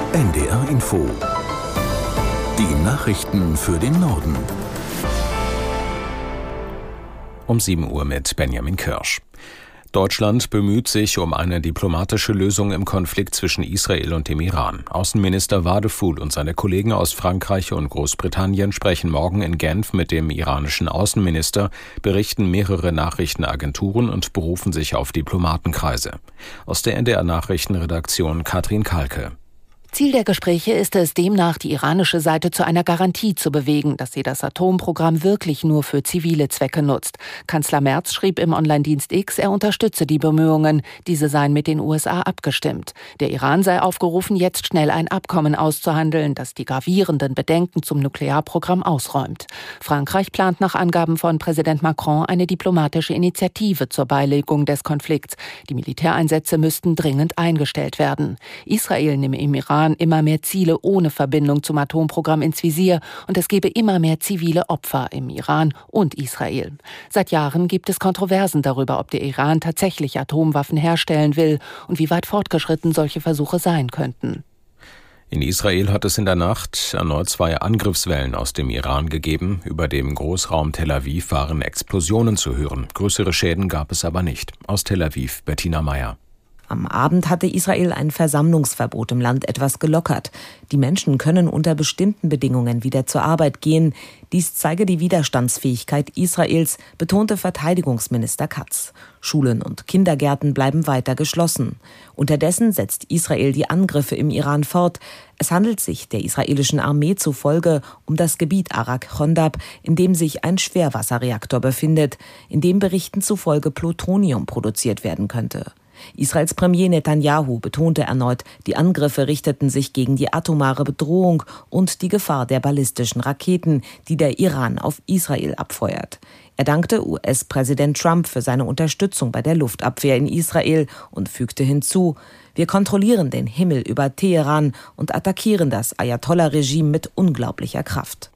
NDR Info. Die Nachrichten für den Norden. Um 7 Uhr mit Benjamin Kirsch. Deutschland bemüht sich um eine diplomatische Lösung im Konflikt zwischen Israel und dem Iran. Außenminister Wadephul und seine Kollegen aus Frankreich und Großbritannien sprechen morgen in Genf mit dem iranischen Außenminister, berichten mehrere Nachrichtenagenturen und berufen sich auf Diplomatenkreise. Aus der NDR Nachrichtenredaktion Katrin Kalke. Ziel der Gespräche ist es, demnach die iranische Seite zu einer Garantie zu bewegen, dass sie das Atomprogramm wirklich nur für zivile Zwecke nutzt. Kanzler Merz schrieb im Online-Dienst X, er unterstütze die Bemühungen. Diese seien mit den USA abgestimmt. Der Iran sei aufgerufen, jetzt schnell ein Abkommen auszuhandeln, das die gravierenden Bedenken zum Nuklearprogramm ausräumt. Frankreich plant nach Angaben von Präsident Macron eine diplomatische Initiative zur Beilegung des Konflikts. Die Militäreinsätze müssten dringend eingestellt werden. Israel nehme im Iran immer mehr Ziele ohne Verbindung zum Atomprogramm ins Visier und es gebe immer mehr zivile Opfer im Iran und Israel. Seit Jahren gibt es Kontroversen darüber, ob der Iran tatsächlich Atomwaffen herstellen will und wie weit fortgeschritten solche Versuche sein könnten. In Israel hat es in der Nacht erneut 2 Angriffswellen aus dem Iran gegeben. Über dem Großraum Tel Aviv waren Explosionen zu hören. Größere Schäden gab es aber nicht. Aus Tel Aviv, Bettina Meyer. Am Abend hatte Israel ein Versammlungsverbot im Land etwas gelockert. Die Menschen können unter bestimmten Bedingungen wieder zur Arbeit gehen. Dies zeige die Widerstandsfähigkeit Israels, betonte Verteidigungsminister Katz. Schulen und Kindergärten bleiben weiter geschlossen. Unterdessen setzt Israel die Angriffe im Iran fort. Es handelt sich der israelischen Armee zufolge um das Gebiet Arak-Chondab, in dem sich ein Schwerwasserreaktor befindet, in dem Berichten zufolge Plutonium produziert werden könnte. Israels Premier Netanyahu betonte erneut, die Angriffe richteten sich gegen die atomare Bedrohung und die Gefahr der ballistischen Raketen, die der Iran auf Israel abfeuert. Er dankte US-Präsident Trump für seine Unterstützung bei der Luftabwehr in Israel und fügte hinzu: Wir kontrollieren den Himmel über Teheran und attackieren das Ayatollah-Regime mit unglaublicher Kraft.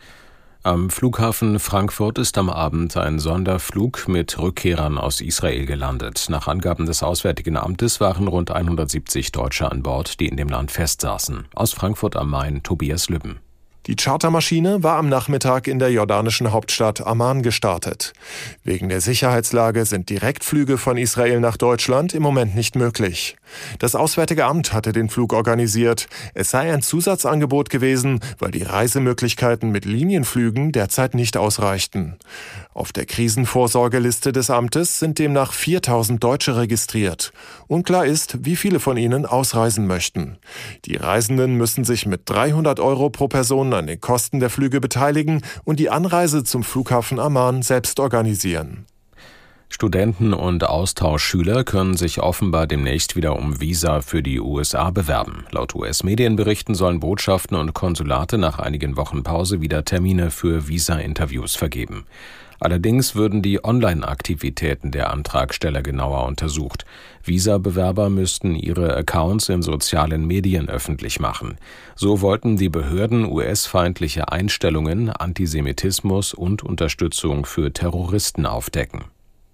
Am Flughafen Frankfurt ist am Abend ein Sonderflug mit Rückkehrern aus Israel gelandet. Nach Angaben des Auswärtigen Amtes waren rund 170 Deutsche an Bord, die in dem Land festsaßen. Aus Frankfurt am Main, Tobias Lübben. Die Chartermaschine war am Nachmittag in der jordanischen Hauptstadt Amman gestartet. Wegen der Sicherheitslage sind Direktflüge von Israel nach Deutschland im Moment nicht möglich. Das Auswärtige Amt hatte den Flug organisiert. Es sei ein Zusatzangebot gewesen, weil die Reisemöglichkeiten mit Linienflügen derzeit nicht ausreichten. Auf der Krisenvorsorgeliste des Amtes sind demnach 4000 Deutsche registriert. Unklar ist, wie viele von ihnen ausreisen möchten. Die Reisenden müssen sich mit 300 € pro Person an den Kosten der Flüge beteiligen und die Anreise zum Flughafen Amman selbst organisieren. Studenten und Austauschschüler können sich offenbar demnächst wieder um Visa für die USA bewerben. Laut US-Medienberichten sollen Botschaften und Konsulate nach einigen Wochen Pause wieder Termine für Visa-Interviews vergeben. Allerdings würden die Online-Aktivitäten der Antragsteller genauer untersucht. Visa-Bewerber müssten ihre Accounts in sozialen Medien öffentlich machen. So wollten die Behörden US-feindliche Einstellungen, Antisemitismus und Unterstützung für Terroristen aufdecken.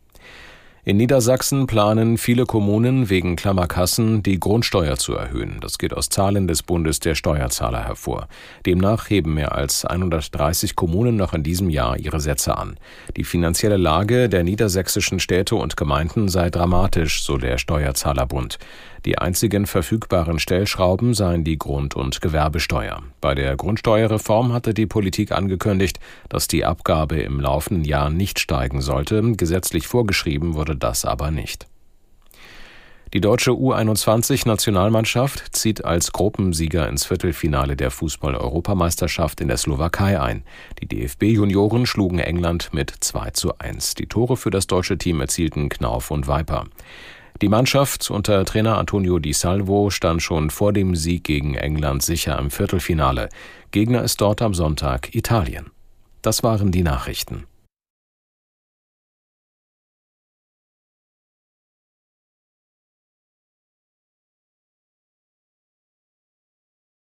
In Niedersachsen planen viele Kommunen wegen Klammerkassen die Grundsteuer zu erhöhen. Das geht aus Zahlen des Bundes der Steuerzahler hervor. Demnach heben mehr als 130 Kommunen noch in diesem Jahr ihre Sätze an. Die finanzielle Lage der niedersächsischen Städte und Gemeinden sei dramatisch, so der Steuerzahlerbund. Die einzigen verfügbaren Stellschrauben seien die Grund- und Gewerbesteuer. Bei der Grundsteuerreform hatte die Politik angekündigt, dass die Abgabe im laufenden Jahr nicht steigen sollte. Gesetzlich vorgeschrieben wurde das aber nicht. Die deutsche U21-Nationalmannschaft zieht als Gruppensieger ins Viertelfinale der Fußball-Europameisterschaft in der Slowakei ein. Die DFB-Junioren schlugen England mit 2:1. Die Tore für das deutsche Team erzielten Knauf und Viper. Die Mannschaft unter Trainer Antonio Di Salvo stand schon vor dem Sieg gegen England sicher im Viertelfinale. Gegner ist dort am Sonntag Italien. Das waren die Nachrichten.